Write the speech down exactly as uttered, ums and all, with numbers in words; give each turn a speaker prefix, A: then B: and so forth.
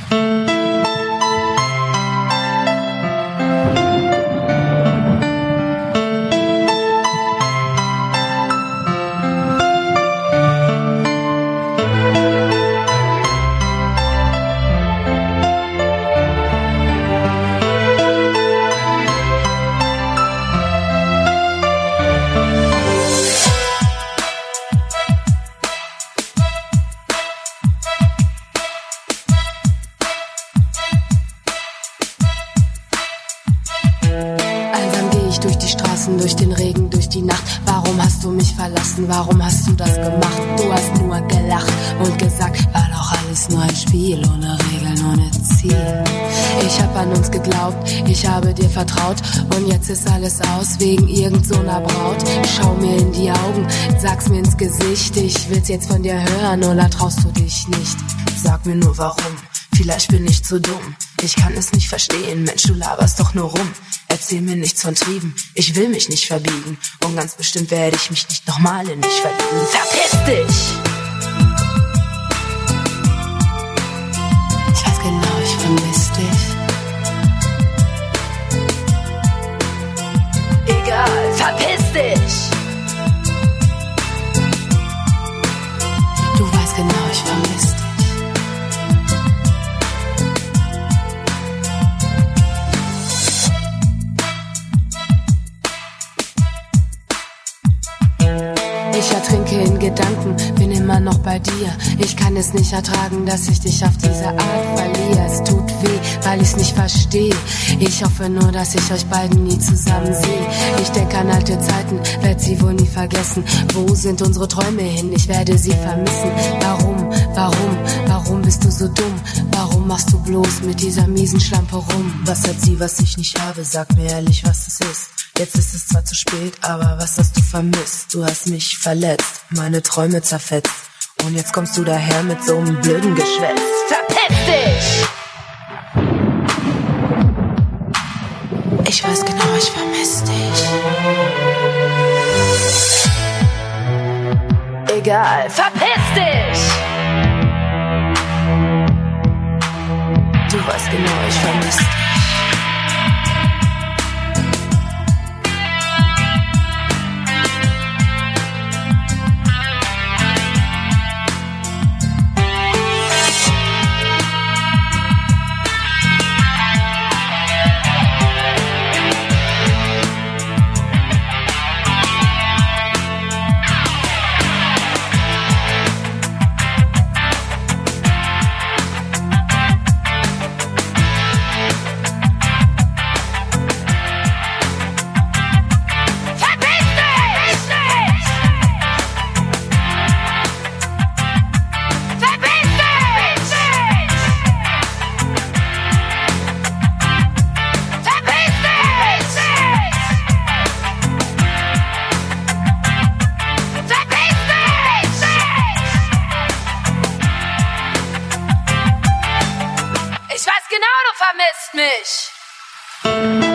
A: Durch die Straßen, durch den Regen, durch die Nacht. Warum hast du mich verlassen? Warum hast du das gemacht? Du hast nur gelacht und gesagt, war doch alles nur ein Spiel, ohne Regeln, ohne Ziel. Ich hab an uns geglaubt, ich habe dir vertraut und jetzt ist alles aus wegen irgend so einer Braut. Schau mir in die Augen, sag's mir ins Gesicht, ich will's jetzt von dir hören oder traust du dich nicht?
B: Sag mir nur warum, vielleicht bin ich zu dumm. Ich kann es nicht verstehen, Mensch, du laberst doch nur rum. Erzähl mir nichts von Trieben, ich will mich nicht verbiegen. Und ganz bestimmt werde ich mich nicht nochmal in dich verlieben. Verpiss dich!
A: Ich weiß genau, ich vermiss dich.
B: Egal, verpiss dich!
A: Du weißt genau, ich vermiss dich. Ich ertrinke in Gedanken, bin immer noch bei dir. Ich kann es nicht ertragen, dass ich dich auf diese Art verliere. Es tut weh, weil ich's nicht verstehe. Ich hoffe nur, dass ich euch beiden nie zusammen sehe. Ich denke an alte Zeiten, werd sie wohl nie vergessen. Wo sind unsere Träume hin? Ich werde sie vermissen. Warum, warum, warum bist du so dumm? Warum machst du bloß mit dieser miesen Schlampe rum?
B: Was hat sie, was ich nicht habe? Sag mir ehrlich, was es ist. Jetzt ist es zwar zu spät, aber was hast du vermisst? Du hast mich verletzt, meine Träume zerfetzt. Und jetzt kommst du daher mit so einem blöden Geschwätz. Verpiss dich!
A: Ich weiß genau, ich vermiss dich.
B: Egal, verpiss dich! Du weißt genau, ich vermiss dich. Ich weiß genau, du vermisst mich.